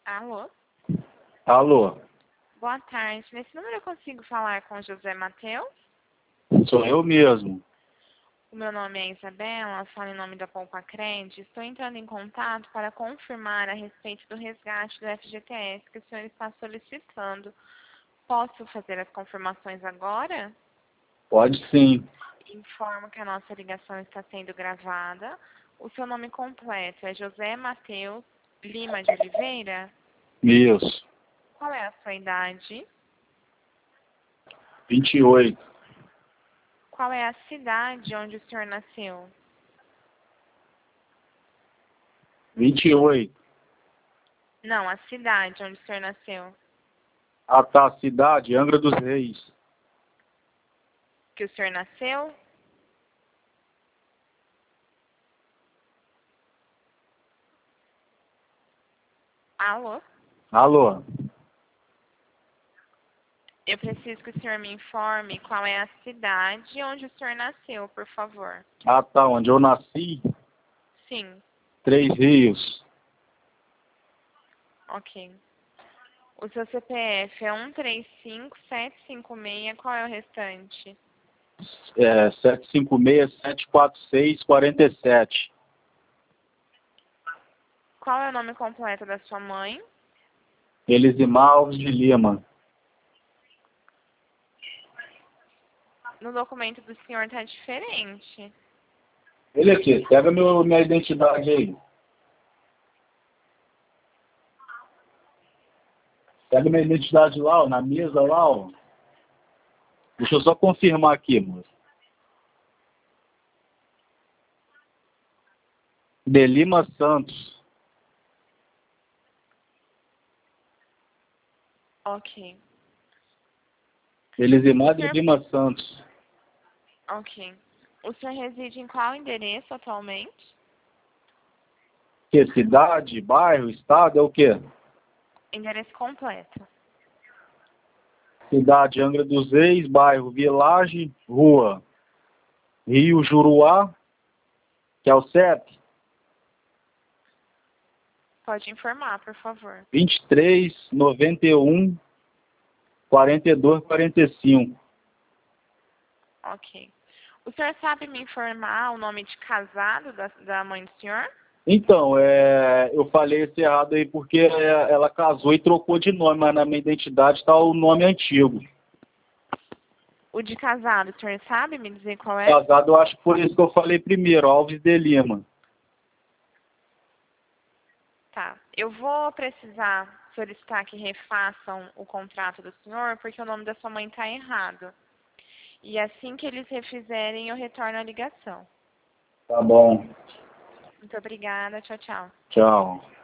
Alô? Alô, Boa tarde. Nesse número eu consigo falar com o José Mateus? sou eu mesmo. O meu nome é Isabela, falo em nome da Poupa Cred. Estou entrando em contato para confirmar a respeito do resgate do FGTS que o senhor está solicitando. Posso fazer as confirmações agora? Pode sim. Informo que a nossa ligação está sendo gravada. O seu nome completo é José Mateus Lima de Oliveira? Isso. Qual é a sua idade? 28. Qual é a cidade onde o senhor nasceu? 28. Não, a cidade onde o senhor nasceu. Ah, tá. Cidade, Angra dos Reis. Que o senhor nasceu? Alô? Alô. Eu preciso que o senhor me informe qual é a cidade onde o senhor nasceu, por favor. Ah, tá. Onde eu nasci? Sim, Três Rios. ok. O seu CPF é 135756, qual é o restante? 756-746-47. Qual é o nome completo da sua mãe? Elisimar Alves de Lima. No documento do senhor está diferente. Ele aqui, pega minha identidade aí. Pega minha identidade lá, ó, na mesa lá, ó. Deixa eu só confirmar aqui, moço. De Lima Santos. Ok. O Elisimar de senhor... Lima Santos. Ok. O senhor reside em qual endereço atualmente? Que cidade, bairro, estado, é o quê? Endereço completo. Cidade Angra dos Reis, bairro Village, rua Rio Juruá, que é o CEP, Pode informar, por favor. 2391 4245. Ok. O senhor sabe me informar o nome de casado da mãe do senhor? Então, eu falei esse errado aí porque ela casou e trocou de nome, mas na minha identidade está o nome antigo. O de casado, o senhor sabe me dizer qual é? Casado, eu acho que foi isso que eu falei primeiro, Alves de Lima. Tá. Eu vou precisar solicitar que refaçam o contrato do senhor, porque o nome da sua mãe está errado. E assim que eles refizerem, eu retorno a ligação. Tá bom. Muito obrigada. Tchau, tchau. Tchau.